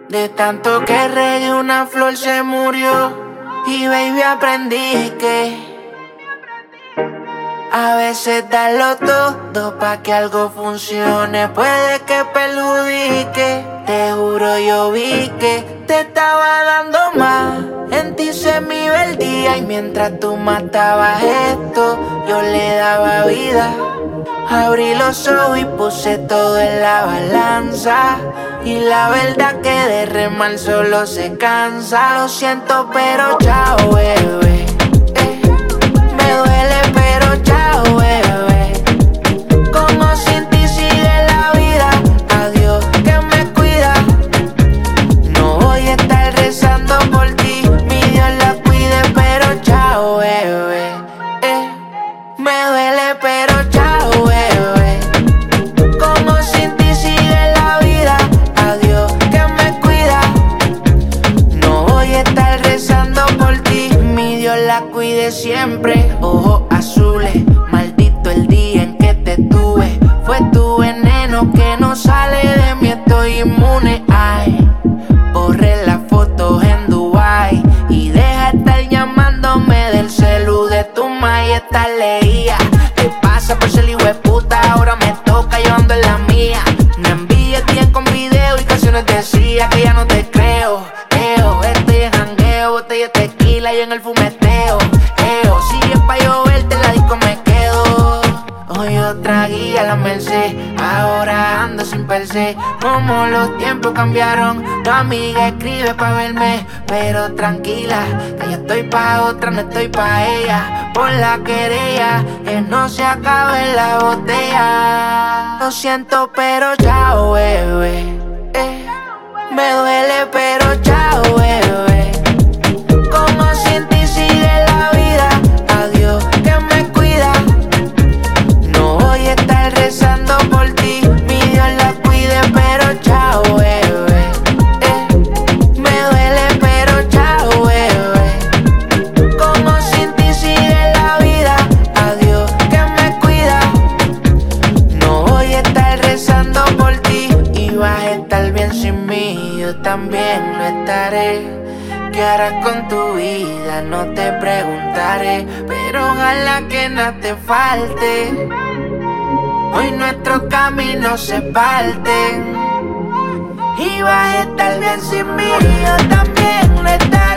De tanto que regué una flor se murió. Y baby aprendí que a veces darlo todo pa' que algo funcione puede que perjudique. Te juro yo vi que te estaba dando más. En ti se me iba el día y mientras tú matabas esto yo le daba vida. Abrí los ojos y puse todo en la balanza. Y la verdad que de remar solo se cansa. Lo siento pero chao bebé. Me duele pero chao bebé. Como sin ti sigue la vida. Adiós que me cuida. No voy a estar rezando por ti. Mi Dios la cuide pero chao bebé. Me duele pero chao bebé. Como sin ti sigue la vida. Adiós que me cuida. No voy a estar rezando por ti. Mi Dios la cuide siempre. Ojos azules, maldito el día en que te tuve. Fue tu veneno que no sale de mí, estoy inmune. Ay, borré las fotos en Dubai y deja de estar llamándome del celu de tu ma y esta leía. Te pasa por ser hijo de puta, ahora me toca, yo ando en la mía. Me envías bien con video y canciones decía que ya no te creo. Estoy en jangueo, botella de tequila y en el fumeteo. Si es pa' llover, te la disco me quedo. Hoy otra guía la Merced, ahora ando sin per se. Como los tiempos cambiaron, tu amiga escribe pa' verme. Pero tranquila, que yo estoy pa' otra, no estoy pa' ella. Por la querella, que no se acabe la botella. Lo siento pero chao bebé. Me duele pero chao bebé. Como sin ti sigue la vida. Adiós que me cuida. No voy a estar rezando por ti. Mi Dios la cuide pero chao bebé. Me duele pero chao bebé. Como sin ti sigue la vida. Adiós que me cuida. No voy a estar rezando por ti. Y vas a estar bien sin mí, yo también lo estaré. ¿Qué harás con tu vida? No te preguntaré, pero ojalá que nada te falte. Hoy nuestros caminos se parten. Y vas a estar bien sin mí, yo también lo estaré.